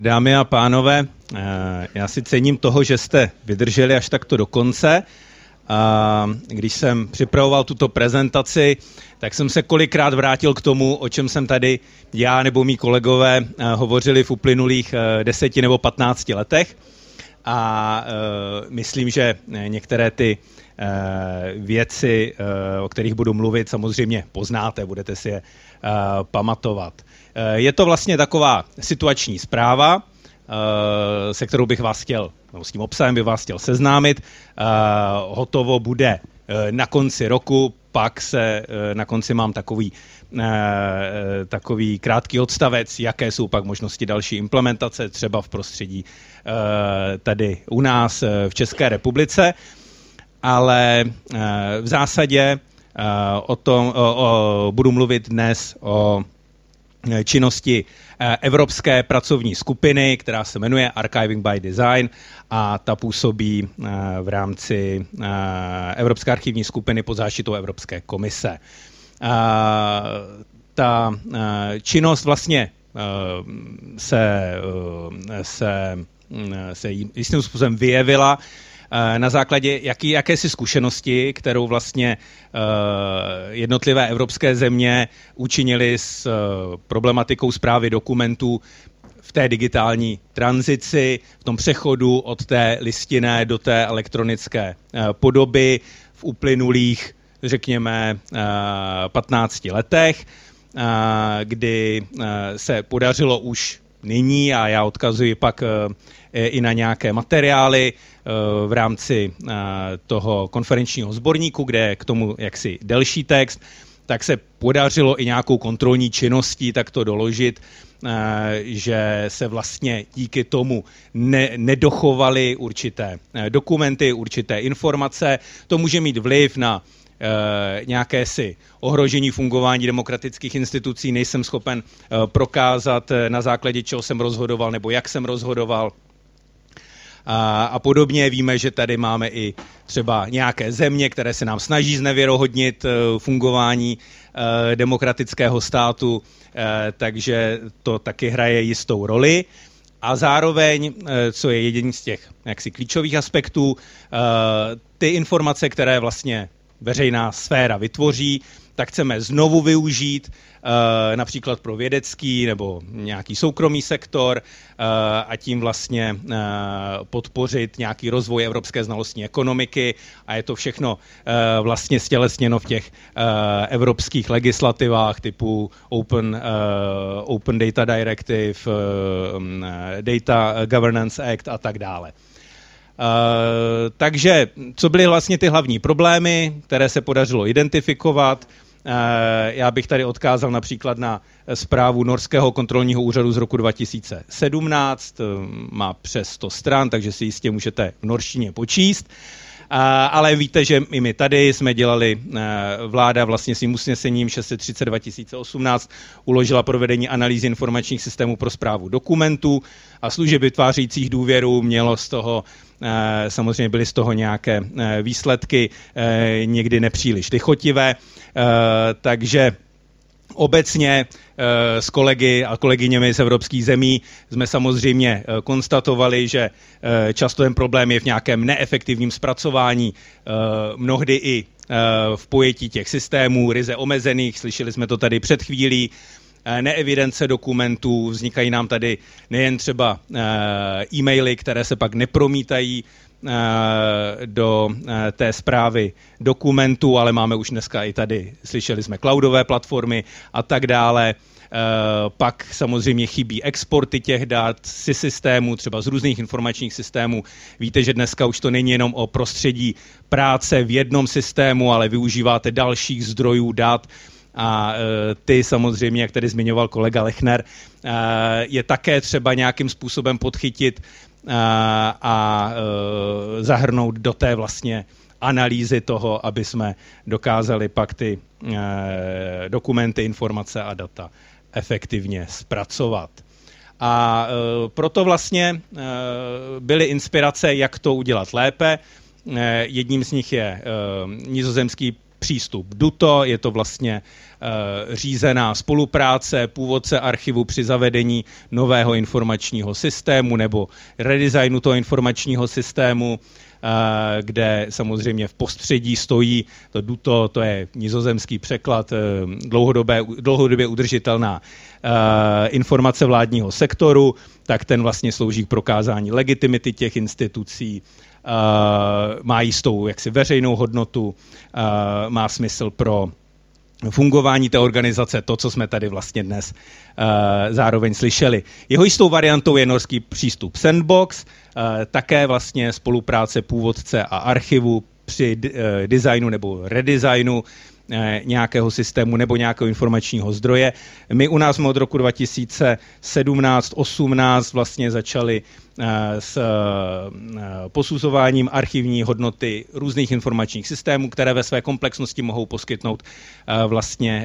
Dámy a pánové, já si cením toho, že jste vydrželi až takto do konce. Když jsem připravoval tuto prezentaci, tak jsem se kolikrát vrátil k tomu, o čem jsem tady já nebo mý kolegové hovořili v uplynulých 10 nebo 15 letech. A myslím, že některé ty věci, o kterých budu mluvit, samozřejmě poznáte, budete si je pamatovat. Je to vlastně taková situační zpráva, se kterou bych vás chtěl, nebo s tím obsahem bych vás chtěl seznámit. Hotovo bude na konci roku, pak se na konci mám takový krátký odstavec, jaké jsou pak možnosti další implementace, třeba v prostředí tady u nás v České republice, ale v zásadě budu mluvit dnes o činnosti Evropské pracovní skupiny, která se jmenuje Archiving by Design a ta působí v rámci Evropské archivní skupiny pod záštitou Evropské komise. Ta činnost vlastně se jistým způsobem vyjevila na základě jakési zkušenosti, kterou vlastně jednotlivé evropské země učinily s problematikou správy dokumentů v té digitální tranzici, v tom přechodu od té listinné do té elektronické podoby v uplynulých, řekněme, 15 letech, kdy se podařilo už nyní, a já odkazuji pak i na nějaké materiály v rámci toho konferenčního sborníku, kde je k tomu jaksi delší text, tak se podařilo i nějakou kontrolní činností takto doložit, že se vlastně díky tomu nedochovaly určité dokumenty, určité informace. To může mít vliv na nějaké si ohrožení fungování demokratických institucí, nejsem schopen prokázat, na základě čeho jsem rozhodoval nebo jak jsem rozhodoval. A podobně víme, že tady máme i třeba nějaké země, které se nám snaží znevěrohodnit fungování demokratického státu, takže to taky hraje jistou roli. A zároveň, co je jeden z těch jaksi klíčových aspektů, ty informace, které vlastně veřejná sféra vytvoří, tak chceme znovu využít, například pro vědecký nebo nějaký soukromý sektor a tím vlastně podpořit nějaký rozvoj evropské znalostní ekonomiky a je to všechno vlastně stělesněno v těch evropských legislativách typu Open Data Directive, Data Governance Act a tak dále. Takže co byly vlastně ty hlavní problémy, které se podařilo identifikovat? Já bych tady odkázal například na zprávu Norského kontrolního úřadu z roku 2017, má přes 100 stran, takže si jistě můžete v norštině počíst. Ale víte, že i my tady jsme dělali, vláda vlastně svým usnesením 630 2018 uložila provedení analýzy informačních systémů pro správu dokumentů a služeb vytvářejících důvěru, mělo z toho, samozřejmě byly z toho nějaké výsledky, někdy nepříliš lichotivé, takže obecně s kolegy a kolegyněmi z evropských zemí jsme samozřejmě konstatovali, že často ten problém je v nějakém neefektivním zpracování, mnohdy i v pojetí těch systémů ryze omezených, slyšeli jsme to tady před chvílí, neevidence dokumentů, vznikají nám tady nejen třeba e-maily, které se pak nepromítají do té zprávy dokumentů, ale máme už dneska i tady, slyšeli jsme cloudové platformy a tak dále. Pak samozřejmě chybí exporty těch dat z systémů, třeba z různých informačních systémů. Víte, že dneska už to není jenom o prostředí práce v jednom systému, ale využíváte dalších zdrojů dat. A ty samozřejmě, jak tady zmiňoval kolega Lechner, je také třeba nějakým způsobem podchytit a zahrnout do té vlastně analýzy toho, aby jsme dokázali pak ty dokumenty, informace a data efektivně zpracovat. A proto vlastně byly inspirace, jak to udělat lépe. Jedním z nich je nizozemský přístup DUTO, je to vlastně řízená spolupráce původce archivu při zavedení nového informačního systému nebo redesignu toho informačního systému, kde samozřejmě v postředí stojí to DUTO, to je nizozemský překlad, dlouhodobě udržitelná informace vládního sektoru, tak ten vlastně slouží k prokázání legitimity těch institucí, má jistou jaksi veřejnou hodnotu, má smysl pro fungování té organizace, to, co jsme tady vlastně dnes zároveň slyšeli. Jeho jistou variantou je norský přístup Sandbox, také vlastně spolupráce původce a archivu při designu nebo redesignu nějakého systému nebo nějakého informačního zdroje. My u nás jsme od roku 2017-18 vlastně začali s posuzováním archivní hodnoty různých informačních systémů, které ve své komplexnosti mohou poskytnout vlastně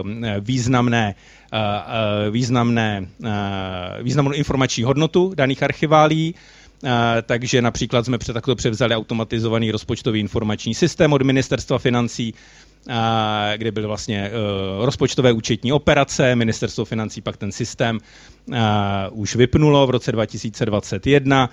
významnou informační hodnotu daných archiválií. Takže například jsme takto převzali automatizovaný rozpočtový informační systém od Ministerstva financí, kde byly vlastně rozpočtové účetní operace. Ministerstvo financí pak ten systém už vypnulo v roce 2021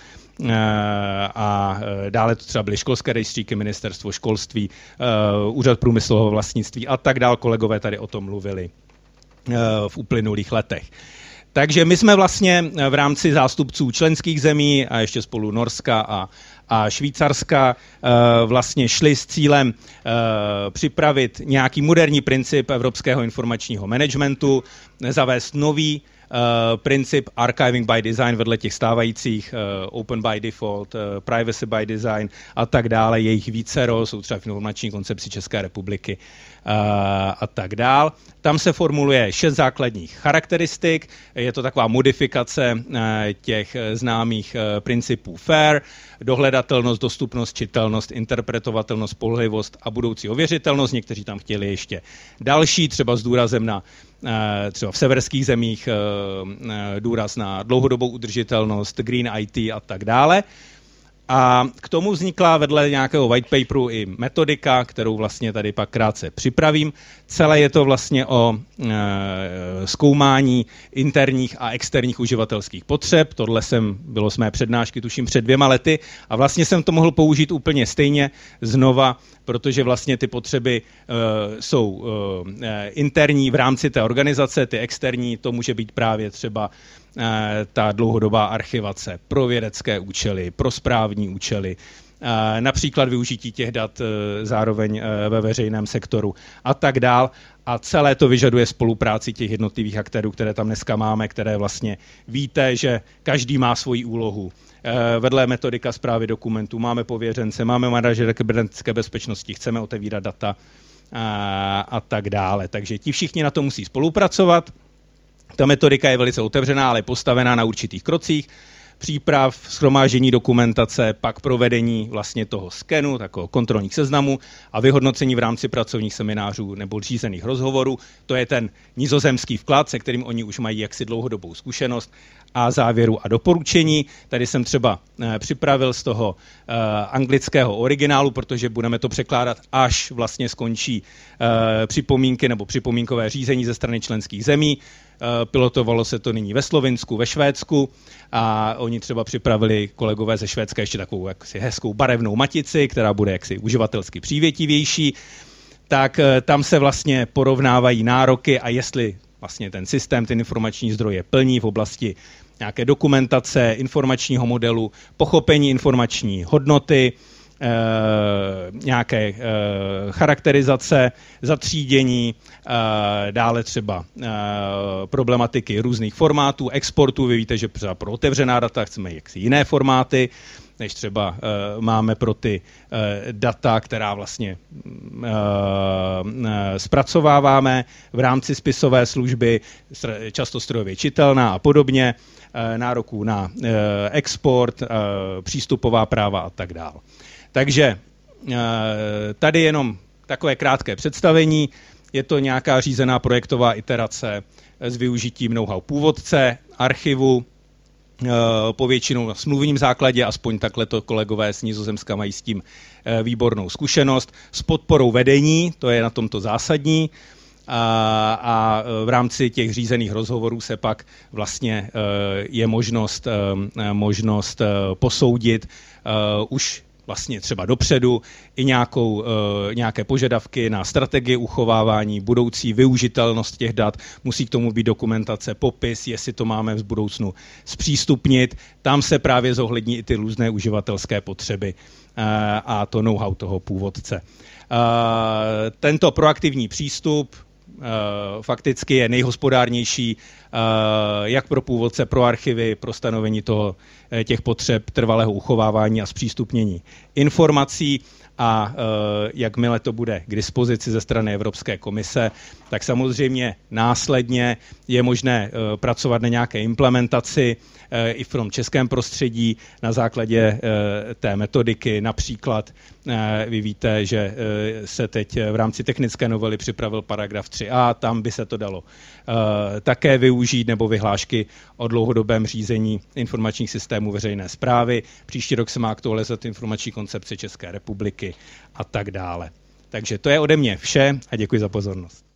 a dále to třeba byly školské rejstříky, Ministerstvo školství, Úřad průmyslového vlastnictví a tak dál. Kolegové tady o tom mluvili v uplynulých letech. Takže my jsme vlastně v rámci zástupců členských zemí a ještě spolu Norska a Švýcarska vlastně šli s cílem připravit nějaký moderní princip evropského informačního managementu, zavést nový princip archiving by design vedle těch stávajících open by default, privacy by design a tak dále. Jejich vícero, jsou třeba v informační koncepci České republiky a tak dál. Tam se formuluje 6 základních charakteristik. Je to taková modifikace těch známých principů FAIR, dohledatelnost, dostupnost, čitelnost, interpretovatelnost, spolehlivost a budoucí ověřitelnost. Někteří tam chtěli ještě další, třeba s důrazem na třeba v severských zemích důraz na dlouhodobou udržitelnost, green IT a tak dále. A k tomu vznikla vedle nějakého white paperu i metodika, kterou vlastně tady pak krátce připravím. Celé je to vlastně o zkoumání interních a externích uživatelských potřeb. Tohle bylo z mé přednášky, tuším, před 2 lety a vlastně jsem to mohl použít úplně stejně znova, protože vlastně ty potřeby jsou interní v rámci té organizace, ty externí, to může být právě třeba ta dlouhodobá archivace pro vědecké účely, pro správní účely, například využití těch dat zároveň ve veřejném sektoru a tak dál. A celé to vyžaduje spolupráci těch jednotlivých aktérů, které tam dneska máme, které vlastně víte, že každý má svoji úlohu. Vedle metodika správy dokumentů máme pověřence, máme manažera kybernetické bezpečnosti, chceme otevírat data a tak dále. Takže ti všichni na to musí spolupracovat. Ta metodika je velice otevřená, ale postavená na určitých krocích. Příprav, shromáždění dokumentace, pak provedení vlastně toho skenu, takového kontrolních seznamů a vyhodnocení v rámci pracovních seminářů nebo řízených rozhovorů. To je ten nizozemský vklad, se kterým oni už mají jaksi dlouhodobou zkušenost a závěru a doporučení. Tady jsem třeba připravil z toho anglického originálu, protože budeme to překládat, až vlastně skončí připomínky nebo připomínkové řízení ze strany členských zemí. Pilotovalo se to nyní ve Slovinsku, ve Švédsku a oni třeba připravili kolegové ze Švédska ještě takovou jaksi hezkou barevnou matici, která bude jaksi uživatelsky přívětivější. Tak tam se vlastně porovnávají nároky a jestli vlastně ten systém, ten informační zdroj je plní v oblasti nějaké dokumentace, informačního modelu, pochopení informační hodnoty, nějaké charakterizace, zatřídění, dále třeba problematiky různých formátů, exportů. Vy víte, že pro otevřená data chceme jaksi jiné formáty, než třeba máme pro ty data, která vlastně zpracováváme v rámci spisové služby, často strojově čitelná a podobně, nároků na export, přístupová práva a tak dále. Takže tady jenom takové krátké představení. Je to nějaká řízená projektová iterace s využitím know-how původce, archivu, povětšinou na smluvním základě, aspoň takhle to kolegové z Nizozemska mají s tím výbornou zkušenost, s podporou vedení, to je na tomto zásadní, a v rámci těch řízených rozhovorů se pak vlastně je možnost posoudit už vlastně třeba dopředu i nějaké požadavky na strategii uchovávání, budoucí využitelnost těch dat, musí k tomu být dokumentace, popis, jestli to máme v budoucnu zpřístupnit. Tam se právě zohlední i ty různé uživatelské potřeby a to know-how toho původce. Tento proaktivní přístup fakticky je nejhospodárnější jak pro původce, pro archivy, pro stanovení těch potřeb trvalého uchovávání a zpřístupnění informací a jakmile to bude k dispozici ze strany Evropské komise, tak samozřejmě následně je možné pracovat na nějaké implementaci i v tom českém prostředí na základě té metodiky. Například vy víte, že se teď v rámci technické novely připravil paragraf 3a, tam by se to dalo také využít, nebo vyhlášky o dlouhodobém řízení informačních systémů veřejné správy. Příští rok se má aktualizovat informační koncepce České republiky a tak dále. Takže to je ode mě vše a děkuji za pozornost.